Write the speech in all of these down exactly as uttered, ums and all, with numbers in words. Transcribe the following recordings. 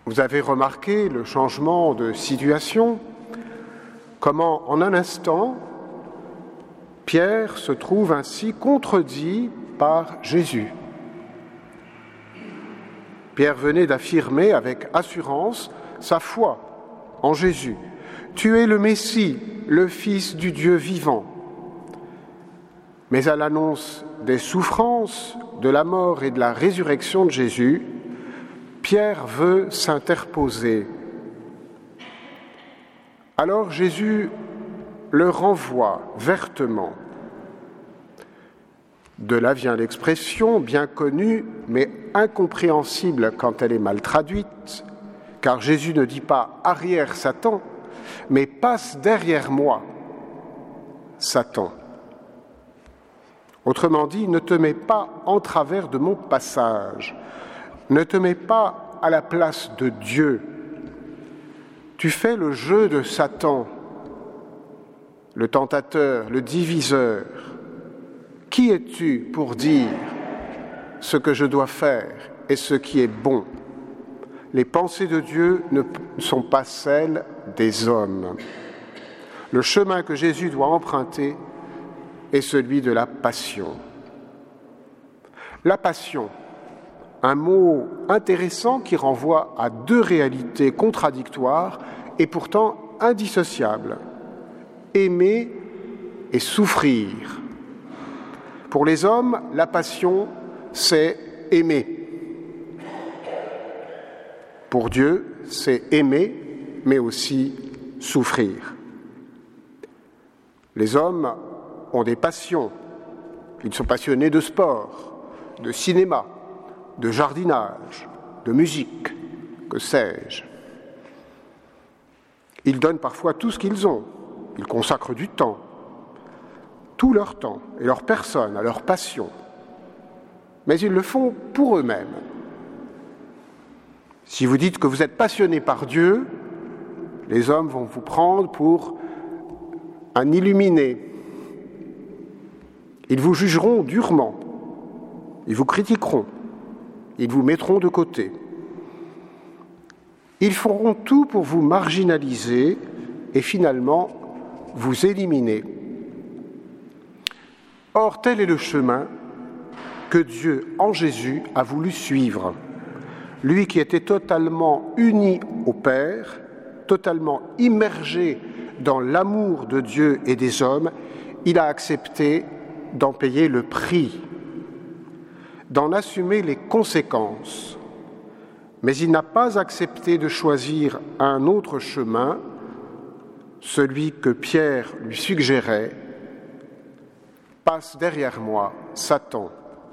Vous avez remarqué le changement de situation, comment en un instant, Pierre se trouve ainsi contredit par Jésus. Pierre venait d'affirmer avec assurance sa foi en Jésus. « Tu es le Messie, le Fils du Dieu vivant ». Mais à l'annonce des souffrances, de la mort et de la résurrection de Jésus, Pierre veut s'interposer. Alors Jésus le renvoie vertement. De là vient l'expression bien connue, mais incompréhensible quand elle est mal traduite, car Jésus ne dit pas « arrière Satan », mais « passe derrière moi, Satan ». Autrement dit, ne te mets pas en travers de mon passage, ne te mets pas à la place de Dieu. Tu fais le jeu de Satan, le tentateur, le diviseur. Qui es-tu pour dire ce que je dois faire et ce qui est bon ? Les pensées de Dieu ne sont pas celles des hommes. Le chemin que Jésus doit emprunter est celui de la passion. La passion, un mot intéressant qui renvoie à deux réalités contradictoires et pourtant indissociables. Aimer et souffrir. Pour les hommes, la passion, c'est aimer. Pour Dieu, c'est aimer, mais aussi souffrir. Les hommes ont des passions. Ils sont passionnés de sport, de cinéma, de jardinage, de musique, que sais-je. Ils donnent parfois tout ce qu'ils ont. Ils consacrent du temps, tout leur temps et leur personne à leur passion. Mais ils le font pour eux-mêmes. Si vous dites que vous êtes passionné par Dieu, les hommes vont vous prendre pour un illuminé. Ils vous jugeront durement, ils vous critiqueront, ils vous mettront de côté. Ils feront tout pour vous marginaliser et finalement vous éliminer. Or, tel est le chemin que Dieu, en Jésus, a voulu suivre. Lui qui était totalement uni au Père, totalement immergé dans l'amour de Dieu et des hommes, il a accepté d'en payer le prix, d'en assumer les conséquences. Mais il n'a pas accepté de choisir un autre chemin, celui que Pierre lui suggérait, « Passe derrière moi, Satan ».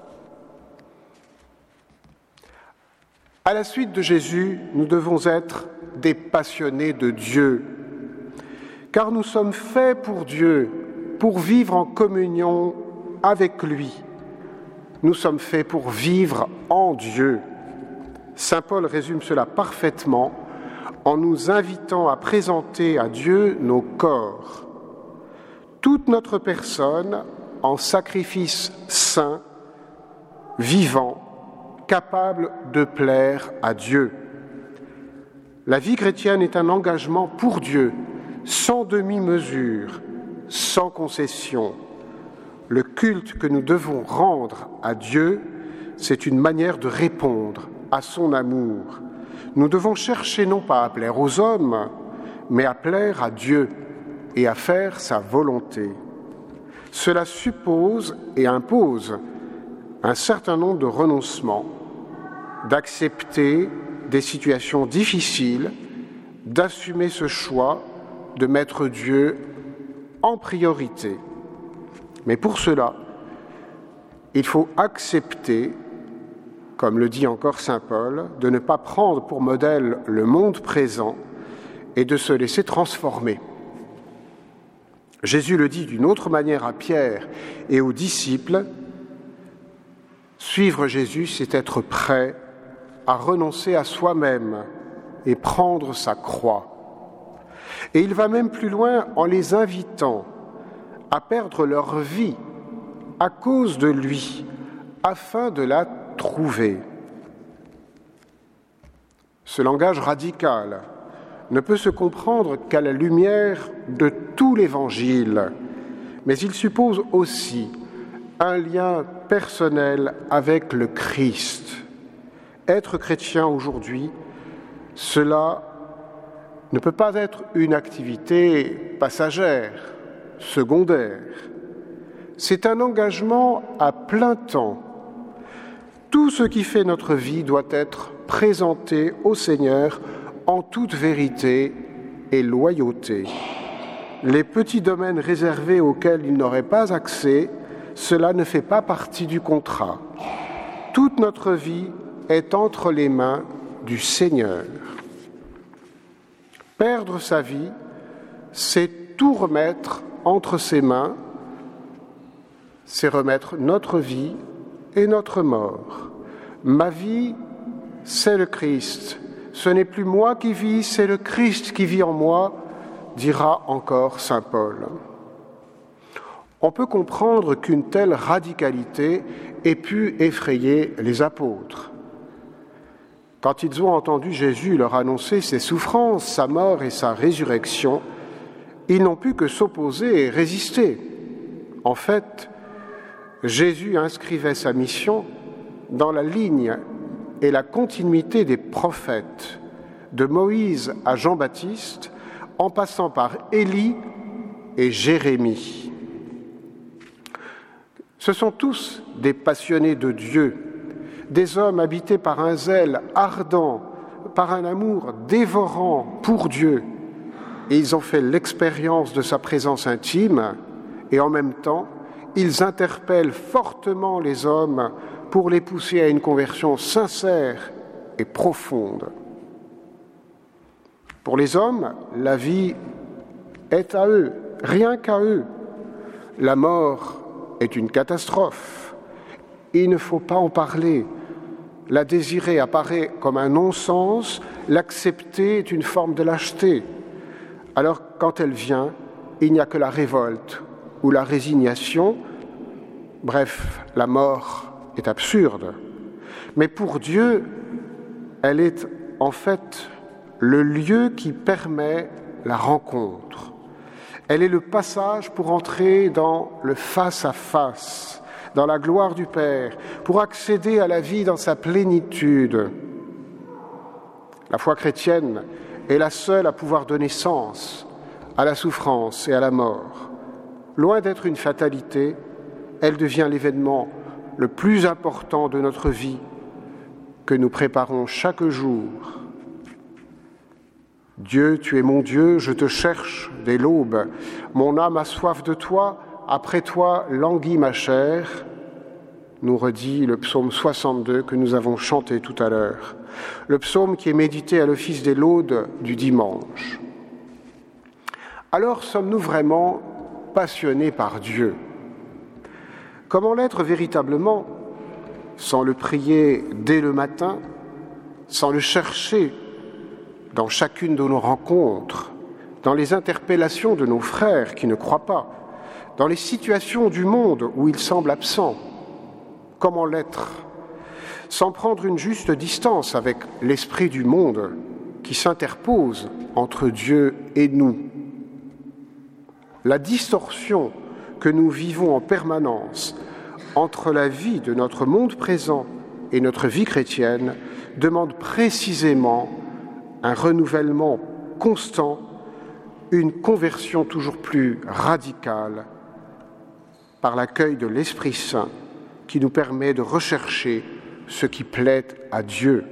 À la suite de Jésus, nous devons être des passionnés de Dieu, car nous sommes faits pour Dieu, pour vivre en communion avec lui. Nous sommes faits pour vivre en Dieu. Saint Paul résume cela parfaitement en nous invitant à présenter à Dieu nos corps, toute notre personne en sacrifice saint, vivant, capable de plaire à Dieu. La vie chrétienne est un engagement pour Dieu, sans demi-mesure, sans concession. Le culte que nous devons rendre à Dieu, c'est une manière de répondre à son amour. Nous devons chercher non pas à plaire aux hommes, mais à plaire à Dieu et à faire sa volonté. Cela suppose et impose un certain nombre de renoncements, d'accepter des situations difficiles, d'assumer ce choix de mettre Dieu en priorité. Mais pour cela, il faut accepter, comme le dit encore saint Paul, de ne pas prendre pour modèle le monde présent et de se laisser transformer. Jésus le dit d'une autre manière à Pierre et aux disciples, suivre Jésus, c'est être prêt à renoncer à soi-même et prendre sa croix. Et il va même plus loin en les invitant à perdre leur vie à cause de lui, afin de la trouver. Ce langage radical ne peut se comprendre qu'à la lumière de tout l'Évangile, mais il suppose aussi un lien personnel avec le Christ. Être chrétien aujourd'hui, cela ne peut pas être une activité passagère, secondaire. C'est un engagement à plein temps. Tout ce qui fait notre vie doit être présenté au Seigneur en toute vérité et loyauté. Les petits domaines réservés auxquels il n'aurait pas accès, cela ne fait pas partie du contrat. Toute notre vie est entre les mains du Seigneur. Perdre sa vie, c'est tout remettre entre ses mains, c'est remettre notre vie et notre mort. Ma vie, c'est le Christ. Ce n'est plus moi qui vis, c'est le Christ qui vit en moi, dira encore saint Paul. On peut comprendre qu'une telle radicalité ait pu effrayer les apôtres. Quand ils ont entendu Jésus leur annoncer ses souffrances, sa mort et sa résurrection, ils n'ont pu que s'opposer et résister. En fait, Jésus inscrivait sa mission dans la ligne et la continuité des prophètes, de Moïse à Jean-Baptiste, en passant par Élie et Jérémie. Ce sont tous des passionnés de Dieu, des hommes habités par un zèle ardent, par un amour dévorant pour Dieu. Et ils ont fait l'expérience de sa présence intime et en même temps, ils interpellent fortement les hommes pour les pousser à une conversion sincère et profonde. Pour les hommes, la vie est à eux, rien qu'à eux. La mort est une catastrophe. Il ne faut pas en parler. La désirer apparaît comme un non-sens, l'accepter est une forme de lâcheté. Alors, quand elle vient, il n'y a que la révolte ou la résignation. Bref, la mort est absurde. Mais pour Dieu, elle est en fait le lieu qui permet la rencontre. Elle est le passage pour entrer dans le face-à-face, dans la gloire du Père, pour accéder à la vie dans sa plénitude. La foi chrétienne est la seule à pouvoir donner sens à la souffrance et à la mort. Loin d'être une fatalité, elle devient l'événement le plus important de notre vie que nous préparons chaque jour. Dieu, tu es mon Dieu, je te cherche dès l'aube. Mon âme a soif de toi, après toi languit ma chair, nous redit le psaume soixante-deux que nous avons chanté tout à l'heure. Le psaume qui est médité à l'office des laudes du dimanche. Alors sommes-nous vraiment passionnés par Dieu? Comment l'être véritablement, sans le prier dès le matin, sans le chercher dans chacune de nos rencontres, dans les interpellations de nos frères qui ne croient pas, dans les situations du monde où il semble absent? Comment l'être sans prendre une juste distance avec l'esprit du monde qui s'interpose entre Dieu et nous? La distorsion que nous vivons en permanence entre la vie de notre monde présent et notre vie chrétienne demande précisément un renouvellement constant, une conversion toujours plus radicale par l'accueil de l'Esprit Saint qui nous permet de rechercher ce qui plaît à Dieu.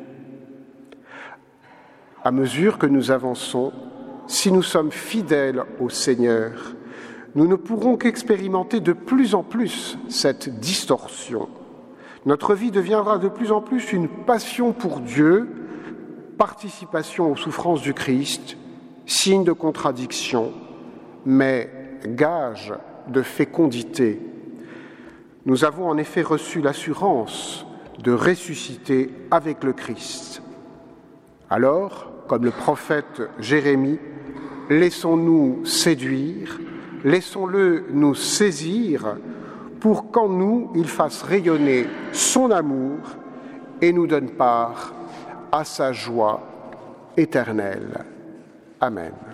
À mesure que nous avançons, si nous sommes fidèles au Seigneur, nous ne pourrons qu'expérimenter de plus en plus cette distorsion. Notre vie deviendra de plus en plus une passion pour Dieu, participation aux souffrances du Christ, signe de contradiction, mais gage de fécondité. Nous avons en effet reçu l'assurance de ressusciter avec le Christ. Alors, comme le prophète Jérémie, laissons-nous séduire, laissons-le nous saisir pour qu'en nous, il fasse rayonner son amour et nous donne part à sa joie éternelle. Amen.